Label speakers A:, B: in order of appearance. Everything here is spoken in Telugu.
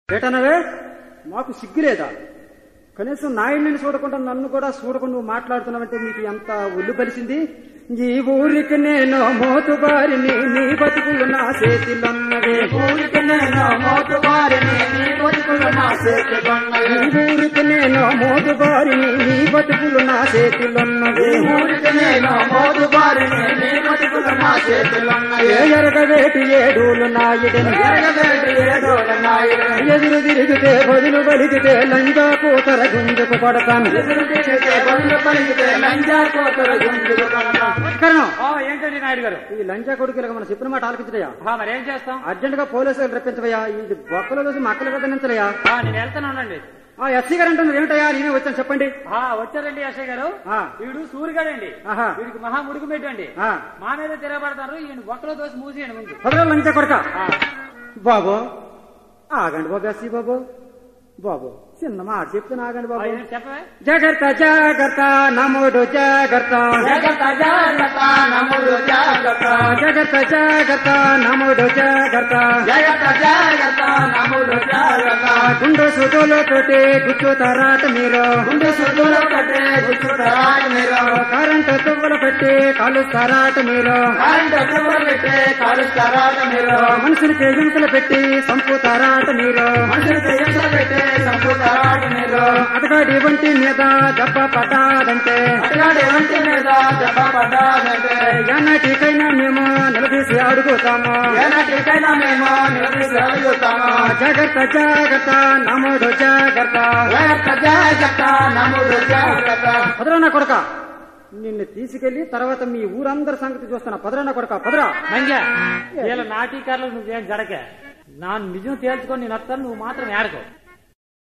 A: ఏటనవే మాకు సిగ్గులేదా? కనీసం నాయుడిని చూడకుండా నన్ను కూడా చూడకుండా నువ్వు మాట్లాడుతున్నావంటే నీకు ఎంత ఒళ్ళు బలిసింది? ఈ ఊరికి నేను మోతుబారిని, నీ బతుకులు నా చేతిలోన్నవే.
B: ఊరికి నేను మోతుబారిని, నీ బతుకులు నా చేతిలోన్నవే.
A: ఊరికి నేను మోతుబారిని, నీ బతుకులు నా చేతిలోన్నవే.
B: ఊరికి నేను మోతుబారిని, నీ బతుకులు నా చేతిలోన్నవే.
A: ఎరగవేటి ఏడూలు నాయుడని,
B: ఎరగవేటి ఏడూలు నాయుడని.
A: ఎదురు తిరిగితే బదులు బలిగితే లంగా కూతర గుంజుకు పడతాను.
B: ఎదురు తిరిగితే బదులు బలిగితే లంగా కూతర గుంజుకు పడతాను.
C: ఏంటండి నాయుడు గారు?
A: ఈ లంచా కొడుకులకు మనం చెప్పిన మాట ఆలకించడయా?
C: మరేం చేస్తాం?
A: అర్జెంట్ గా పోలీసులు రప్పించవయ్యా. ఈ బొక్కల రోజు మక్కలు కదా నించలయ్యా.
C: నేను వెళ్తాను ఉండండి.
A: ఎస్సీ గారు అంటున్నారు ఏమిటయ్యా? నేనే వచ్చాను చెప్పండి.
C: వచ్చారండి ఎస్ఐ గారు. వీడు సూరిగాడండి. వీడికి మహా ముడుగు పెట్టండి. మా మీద తిరగబడతారు. ఈయన బొక్కలో దోసి మూసేయండి ముందు.
A: పదరాలు లంచా కొడక. బాబు ఆగండి బాబు. ఎస్సీ బాబు బాబు చిన్న మాట చెప్తున్నా ఆగండి బాబు.
C: చెప్పవే.
A: జాగ్రత్త జాగ్రత్త నమ్ముడు జాగ్రత్త.
B: జాగ్రత్త జాగ్రత్త నమ్ముడు జాగ్రత్త.
A: జాగ్రత్త జాగ్రత్త నమ్ముడు జాగ్రత్త.
B: జాగ్రత్త జాగ్రత్త నమ్ముడు జాగ్రత్త.
A: గుండు సుదులతోటి గుచ్చుతారాట మీరు.
B: గుండు సుదులతోటి గుచ్చుతారాట మీరు.
A: కరెంటు తువ్వలు పెట్టి కాలుస్తారాట మీరు.
B: కరెంటు తువ్వలు పెట్టి కాలుస్తారాట మీరు.
A: మనుషులకి హింసలు పెట్టి చంపుతారాట మీరు.
B: మనుషులకి హింసలు పెట్టి చంపుతారాట మీరు.
A: అతగాడి వంటి మీద దెబ్బ పడ్డాదంటే,
B: అతగాడి వంటి మీద దెబ్బ పడ్డాదంటే
A: ఎన్నటికైనా మేము నిలదీసి అడుగుతాము.
B: ఎన్నటికైనా మేము నిలదీసి అడుగుతాము.
A: జాగ్రత్త జాగ్రత్త నమ్ముడు జాగ్రత్త.
B: జాగ్రత్త జాగ్రత్త నమ్ముడు జాగ్రత్త.
A: పదరానా కొడక, నిన్ను తీసుకెళ్లి తర్వాత మీ ఊరందరి సంగతి చూస్తున్నా. పదరానా కొడక పదరా.
C: మంగా వీళ్ళ నాటీకారులు నువ్వేం జడకే. నా నిజం తేల్చుకొని నేను వస్తాను, నువ్వు మాత్రం ఏడకో.